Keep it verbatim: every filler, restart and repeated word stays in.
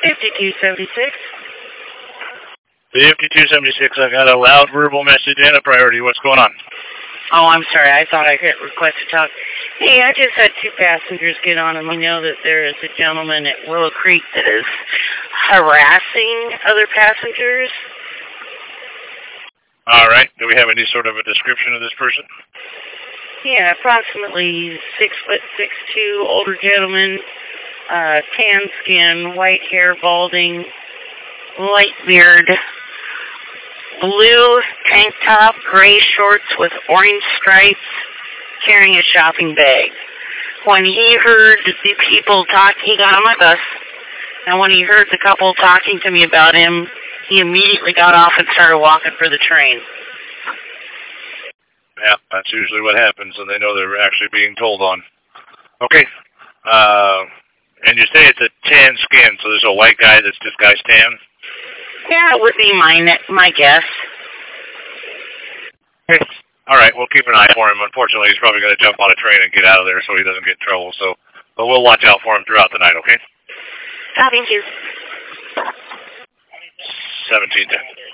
fifty-two seventy-six. fifty-two seventy-six, I got a loud verbal message and a priority. What's going on? Oh, I'm sorry. I thought I hit request to talk. Hey, I just had two passengers get on, and we know that there is a gentleman at Willow Creek that is harassing other passengers. All right. Do we have any sort of a description of this person? Yeah, approximately six foot six two, older gentleman, uh, tan skin, white hair, balding, light beard, blue tank top, gray shorts with orange stripes, carrying a shopping bag. When he heard the people talk, he got on my bus, and when he heard the couple talking to me about him, he immediately got off and started walking for the train. Yeah, that's usually what happens when they know they're actually being told on. Okay. Uh, and you say it's a tan skin, so there's a white guy that's this guy's tan? Yeah, it would be my, my guess. Okay. All right, we'll keep an eye for him. Unfortunately, he's probably going to jump on a train and get out of there so he doesn't get in trouble. So, but we'll watch out for him throughout the night, okay? Oh, thank you. seventeen.